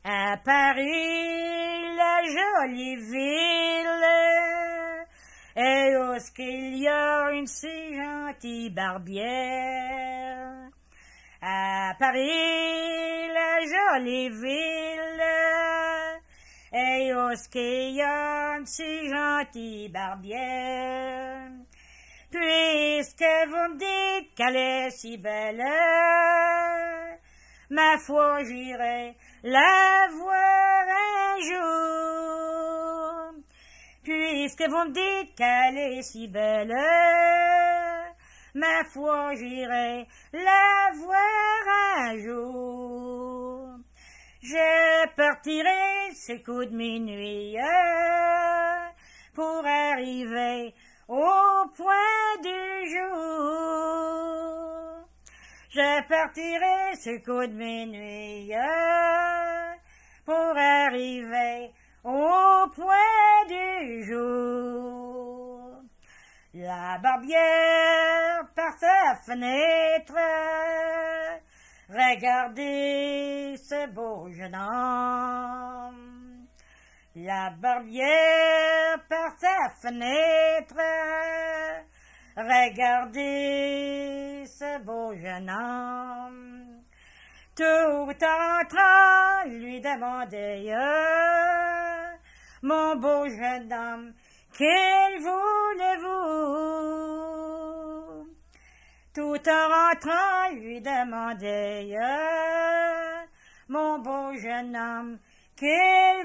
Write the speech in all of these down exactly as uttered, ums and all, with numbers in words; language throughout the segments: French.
À Paris, la jolie ville, et où est-ce qu'il y a une si gentille barbière. À Paris, la jolie ville, et où est-ce qu'il y a une si gentille barbière. Puisque vous me dites qu'elle est si belle, ma foi j'irai la voir un jour. Puisque vous me dites qu'elle est si belle, ma foi j'irai la voir un jour. Je partirai ce coup de minuit pour arriver au point du jour. Je partirai ce coup de minuit pour arriver au point du jour. La barbière par sa fenêtre regardez ce beau jeune homme. La barbière par sa fenêtre regardez ce beau jeune homme. Tout en entrant lui demandait mon beau jeune homme, qu'il voulez-vous? Tout en rentrant lui demandait mon beau jeune homme, qu'il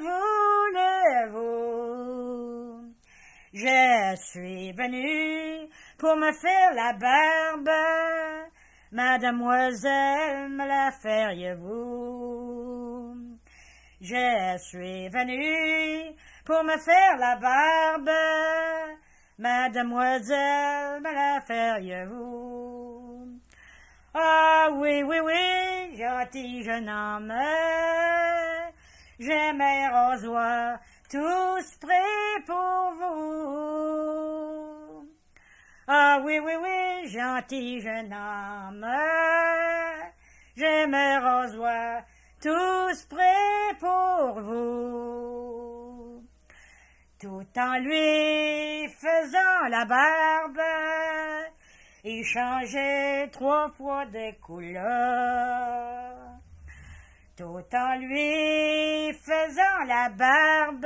voulez-vous? Je suis venu pour me faire la barbe, mademoiselle, me la feriez-vous? Je suis venu pour me faire la barbe, mademoiselle, me la feriez-vous? Ah oui, oui, oui, gentil jeune homme, j'ai mes rasoirs tous prêts pour vous. Ah oui, oui, oui, gentil jeune homme, j'ai mes rasoirs tous prêts pour vous. Tout en lui faisant la barbe, il changeait trois fois de couleur. Tout en lui faisant la barbe,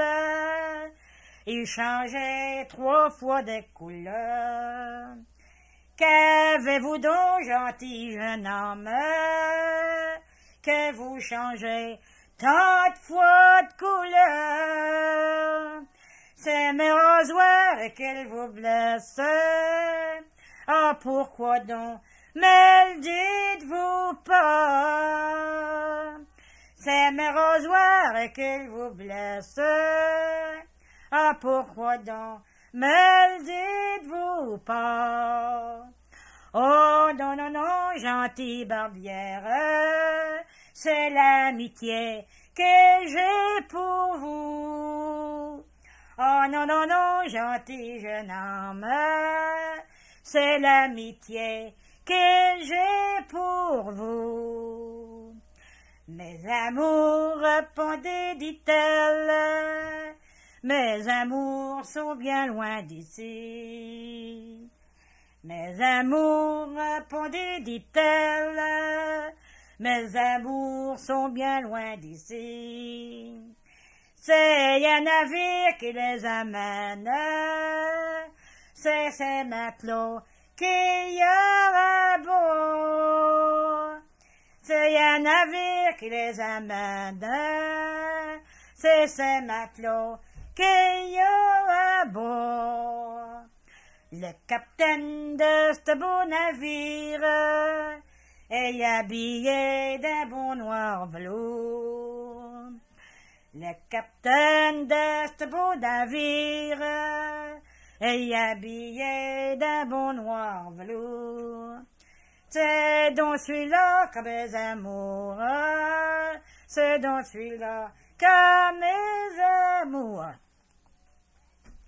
il changeait trois fois de couleur. Qu'avez-vous donc, gentil jeune homme, que vous changez tant de fois de couleur? C'est mes rasoirs qu'elle vous blesse. Ah, pourquoi donc me le dites-vous pas? C'est mes rasoirs qu'elle vous blesse. Ah, pourquoi donc me le dites-vous pas? Oh, non, non, non, gentille barbière, c'est l'amitié que j'ai pour vous. Oh, non, non, non, gentil jeune homme, c'est l'amitié que j'ai pour vous. Mes amours, répondez, dit-elle, mes amours sont bien loin d'ici. Mes amours, répondez, dit-elle, mes amours sont bien loin d'ici. C'est un navire qui les amène, c'est ces matelots qu'il y a à bord. C'est un navire qui les amène, c'est ces matelots qu'il y a à bord. Le capitaine de ce beau navire est habillé d'un bon noir velours. Le capitaine de ce beau navire est habillé d'un bon noir velours. C'est donc celui-là qu'a mes amours, c'est donc celui-là qu'a mes amours.